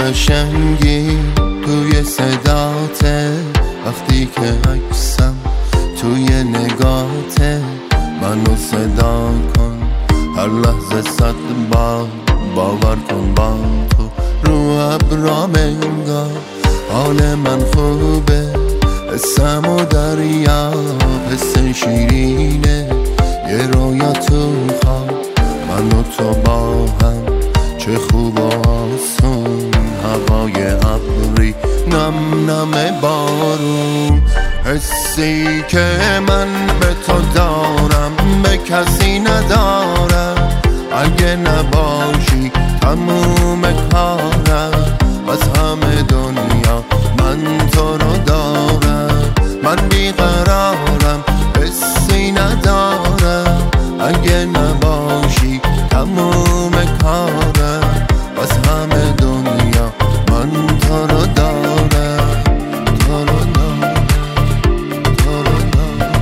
قشنگی توی صداته، وقتی که عکسم توی نگاته. منو صدا کن هر لحظه 100 بار، باور کن با تو رو ابرام انگار. حال من خوبه، حسم و دریا، حس شیرینه یه رویا تو خواب. من و تو با هم چه خوب و آسون، هوای ابری نم نم بارون. حسی که من به تو دارم به کسی ندارم، اگه نباشی تموم کارم. از همه دنیا من تو رو دارم، من بیقرارم حسی ندارم، اگه نباشی تموم کارم. از همه دنیا من تو رو دارم، تو رو دارم، تو رو دارم.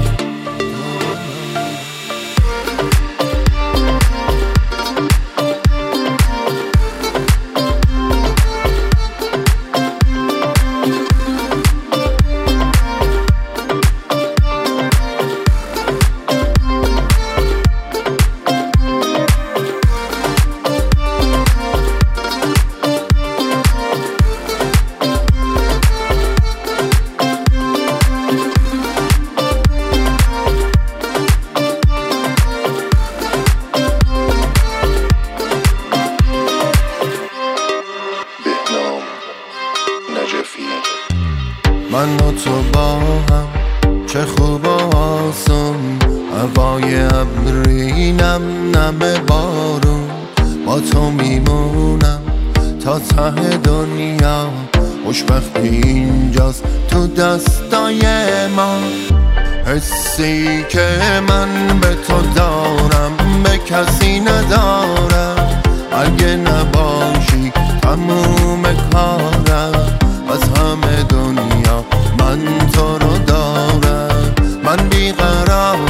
من و تو با هم چه خوب و آسون، هوای ابری نم نم بارون. با تو میمونم تا ته دنیا، خوشبختی اینجاست تو دستای ما. حسی که من به تو دارم به کسی ندارم، اگه نباشی تموم کارم. از همه دنیا من تو رو دارم، من بیقرارم